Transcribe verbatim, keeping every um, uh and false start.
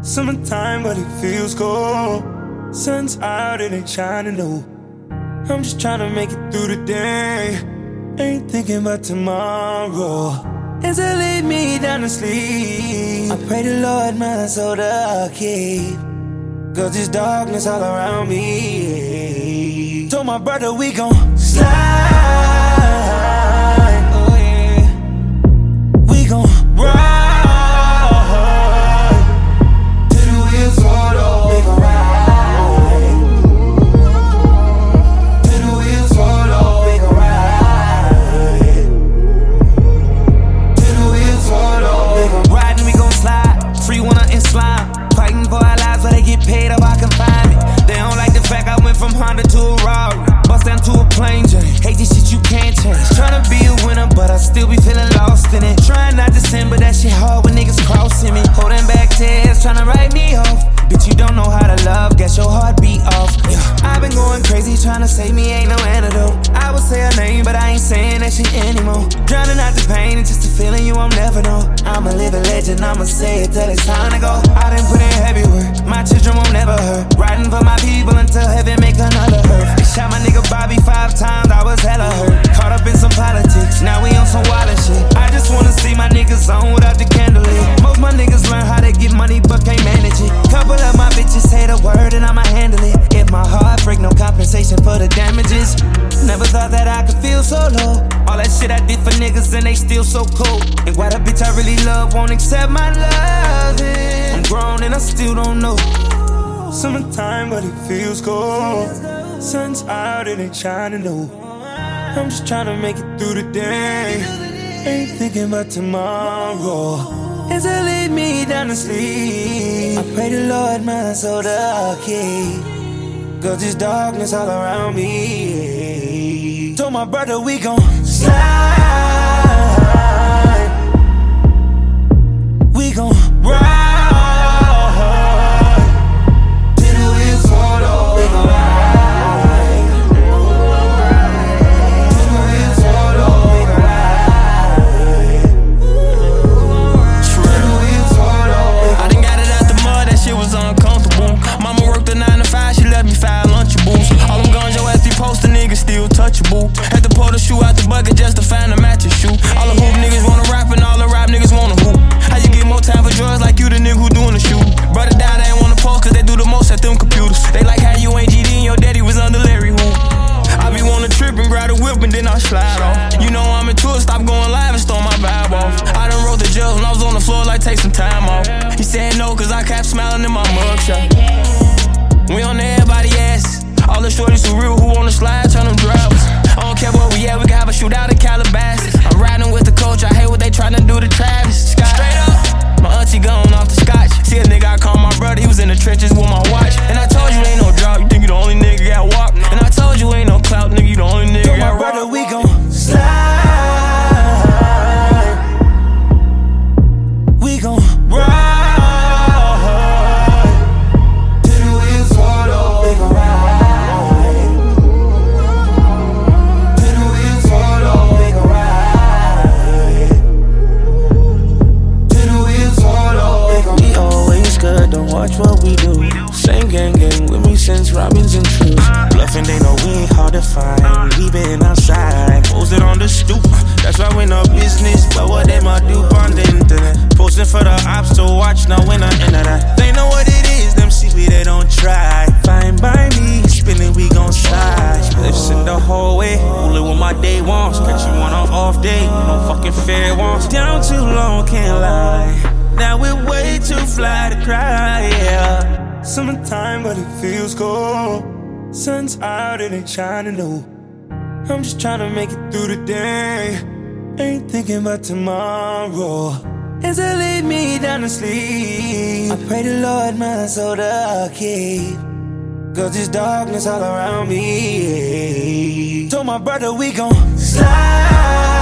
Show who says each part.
Speaker 1: Summertime, but it feels cold. Sun's out, it ain't shining, no. I'm just trying to make it through the day. Ain't thinking about tomorrow. As I lay me down to sleep, I pray the Lord my soul to keep, cause there's darkness all around me. Told my brother we gon' slide. Oh yeah. We gon' ride.
Speaker 2: Paid up, I can find it. They don't like the fact I went from Honda to a Rari, bust down to a plain Jane. Hate this shit you can't change. Tryna be a winner, but I still be feeling lost in it. Trying not to sin, but that shit hard when niggas crossing me. Holding back tears, tryna write me off. Bitch, you don't know how to love, guess your heart beat off. Yeah. I've been going crazy, tryna save me, ain't no antidote. I would say her name, but I ain't saying that shit anymore. Drowning out the pain, it's just a feeling you won't never know. I'm a living legend, I'ma say it till it's time to go. I done put in heavy work, my children won't never hurt. Riding for my people until heaven make another earth. They shot my nigga Bobby five times, I was hella hurt. Caught up in some politics, now we on some wild shit. I just wanna see my niggas on without the candle lit. Most my niggas learn how to get money but can't manage it. Couple of my bitches say the word and I'ma handle it. If my heart break, no compensation for the damages. Never thought that I could feel so low. All that shit I did for niggas and they still so cold. And why the bitch I really love won't accept my love? I'm grown and I still don't know.
Speaker 1: Summertime, but it feels cold. Sun's out, it ain't shining, no. I'm just trying to make it through the day. Ain't thinking about tomorrow. As I lay me down to sleep, I pray the Lord my soul to keep, cause there's darkness all around me. Told my brother we gon' slide. We gon' ride.
Speaker 2: Still touchable. Had to pull the shoe out the bucket just to find a matching shoe. All the hoop niggas wanna rap and all the rap niggas wanna hoop. How you get more time for drugs like you the nigga who doing the shoot? Brother down, they ain't wanna post cause they do the most at them computers. They like how you ain't G D and your daddy was under Larry Hoop. I be wanna trip and grab the whip and then I slide off. You know I'm into it, stop going live and stole my vibe off. I done wrote the judge when I was on the floor like take some time off. He said no cause I kept smiling in my mugshot. We on everybody asses. All the shorties who real, who on the slide, turn them drivers. I don't care where we at, we can have a shootout in Calabasas. I'm riding with the coach, I hate what they tryna do to Travis Scott. Straight up, my auntie gone off the scotch. See a nigga I call my brother, he was in the trenches with my watch. And I told you ain't no drought, you think you the only nigga got walk. And I told you ain't no clout, nigga, you the only nigga got rock.
Speaker 1: My brother, we gon' slide. We gon' ride.
Speaker 3: Watch what we do. Same gang gang with me since Robbins and Trues. Bluffing, they know we ain't hard to find. We been outside, posted on the stoop. That's why we no business, but what them I do on the internet. Posting for the ops to watch, now when I enter that. They know what it is, them see we they don't try. Fine by me, spinning we gon' slide. Spliffs in the hallway, rolling with my day ones. Catch you on an off day, no fucking fair ones. Down too long, can't lie. Now we're way too fly to cry, yeah.
Speaker 1: Summertime, but it feels cold. Sun's out, it ain't shining, no. I'm just trying to make it through the day. Ain't thinking about tomorrow. As I lay me down to sleep, I pray the Lord my soul to keep, cause there's darkness all around me. Told my brother we gon' slide.